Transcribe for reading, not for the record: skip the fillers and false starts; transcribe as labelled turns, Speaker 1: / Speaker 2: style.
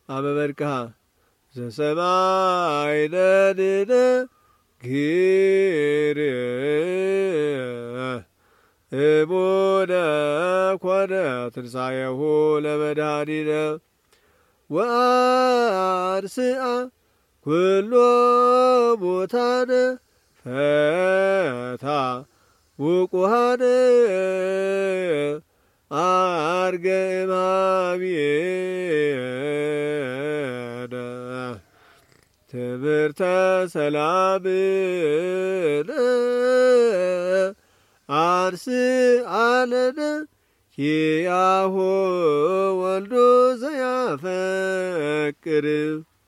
Speaker 1: አመመድክሃ ዘሰማይ ነድነ ግር እሙነ ኮነ ትንሣኤሁ ለመድኃኒነ ወአንስአ ኩሎ ሙታነ ፈታ ውቁሃነ አርገ እምኀቤነ ትምህርተ ሰላምነ አንስአለነ ኪያሁ ወልዶ ዘያፈቅር